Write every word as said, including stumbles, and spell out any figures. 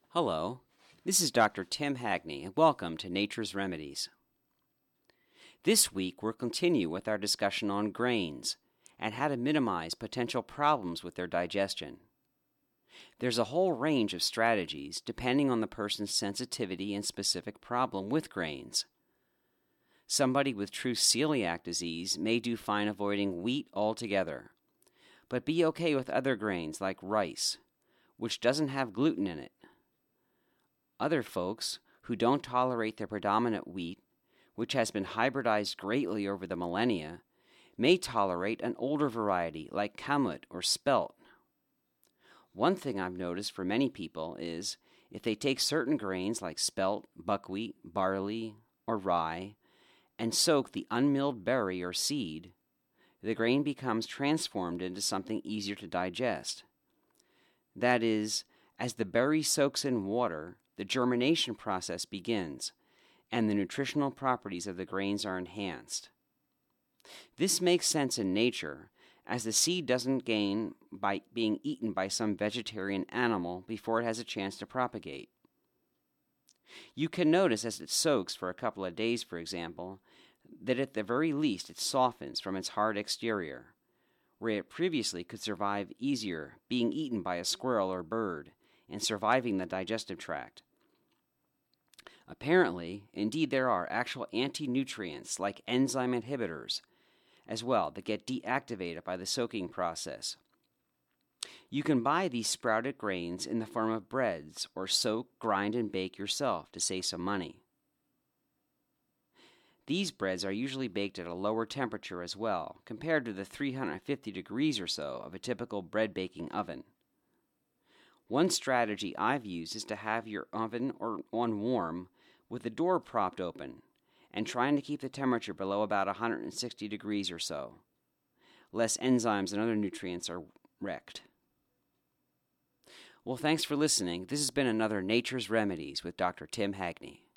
Hello, this is Doctor Tim Hagney, and welcome to Nature's Remedies. This week we'll continue with our discussion on grains and how to minimize potential problems with their digestion. There's a whole range of strategies depending on the person's sensitivity and specific problem with grains. Somebody with true celiac disease may do fine avoiding wheat altogether, but be okay with other grains like rice, which doesn't have gluten in it. Other folks who don't tolerate the predominant wheat, which has been hybridized greatly over the millennia, may tolerate an older variety like kamut or spelt. One thing I've noticed for many people is if they take certain grains like spelt, buckwheat, barley, or rye, and soak the unmilled berry or seed, the grain becomes transformed into something easier to digest. That is, as the berry soaks in water, the germination process begins, and the nutritional properties of the grains are enhanced. This makes sense in nature, as the seed doesn't gain by being eaten by some vegetarian animal before it has a chance to propagate. You can notice as it soaks for a couple of days, for example, that at the very least it softens from its hard exterior, where it previously could survive easier being eaten by a squirrel or bird and surviving the digestive tract. Apparently, indeed there are actual anti-nutrients like enzyme inhibitors as well that get deactivated by the soaking process. You can buy these sprouted grains in the form of breads or soak, grind, and bake yourself to save some money. These breads are usually baked at a lower temperature as well, compared to the three hundred fifty degrees or so of a typical bread baking oven. One strategy I've used is to have your oven or on warm with the door propped open and trying to keep the temperature below about one hundred sixty degrees or so. Less enzymes and other nutrients are wrecked. Well, thanks for listening. This has been another Nature's Remedies with Doctor Tim Hagney.